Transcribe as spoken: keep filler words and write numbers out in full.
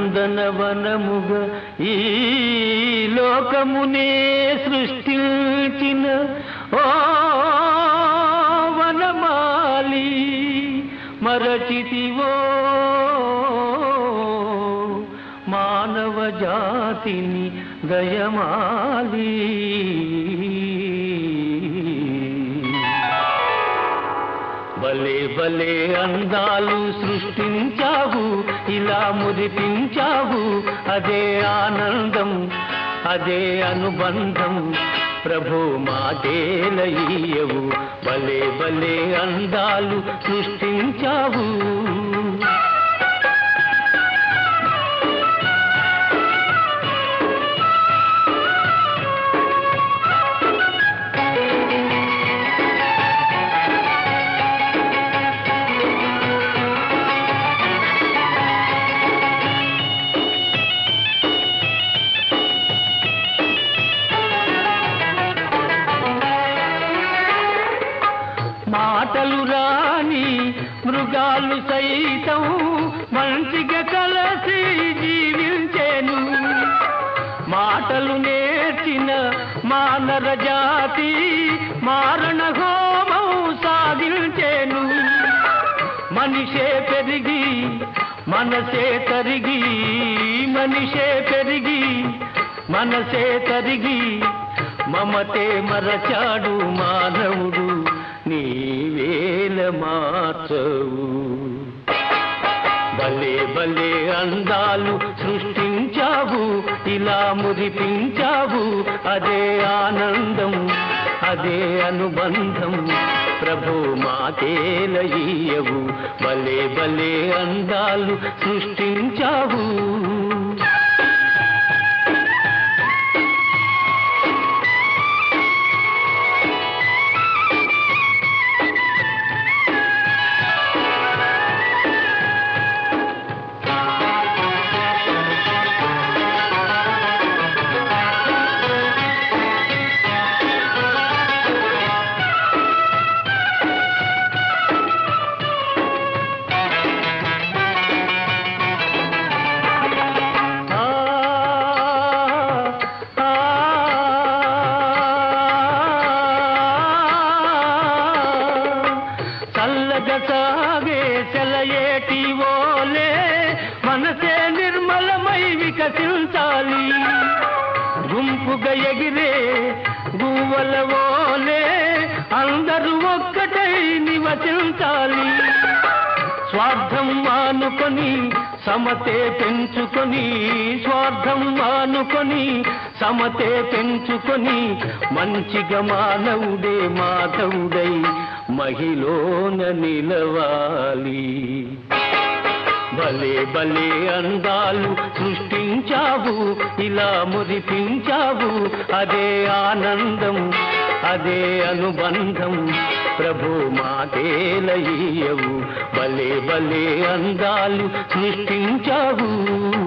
నందనవనముగా ఈ లోకమునే సృష్టించిన ఓ వనమాలి మరచితివో మానవ జాతిని దయమాలి. భలే భలే అందాలు సృష్టించావు, ఇలా మురిపించావు, అదే ఆనందం, అదే అనుబంధం. ప్రభు మాటేలయ్యవు, భలే భలే అందాలు సృష్టించావు. మాటలు రాని మృగాలు సైతం మంచిగా కలసి జీవించేను. మాటలు నేర్చిన మానవ జాతి మారణ హోమం సాధించేను. మనిషే పెరిగి మనసే తరిగి, మనిషే పెరిగి మనసే తరిగి, మమతే మరచాడు మానవుడు, నీవేల మార్చవు. భలే భలే అందాలు సృష్టించావు, ఇలా మురిపించావు, అదే ఆనందం, అదే అనుబంధం. ప్రభు మాటేలయ్యవు, భలే భలే అందాలు సృష్టించావు. సాగే సెలయేటి ఓలే మనసే నిర్మలమై వికసించాలి. గుంపుగా ఎగిరే గువ్వల ఓలే అందరూ ఒక్కటై నివసించాలి. స్వార్థం మానుకొని సమతే పెంచుకొని, స్వార్థం మానుకొని సమతే పెంచుకొని, మంచిగా మానవుడే మాధవుడై మహిళన నిలవాలి. భలే భలే అందాలు సృష్టించావు, ఇలా మురిపించావు, అదే ఆనందం, అదే అనుబంధం. ప్రభు మాటేలయ్యవు, భలే భలే అందాలు సృష్టించావు.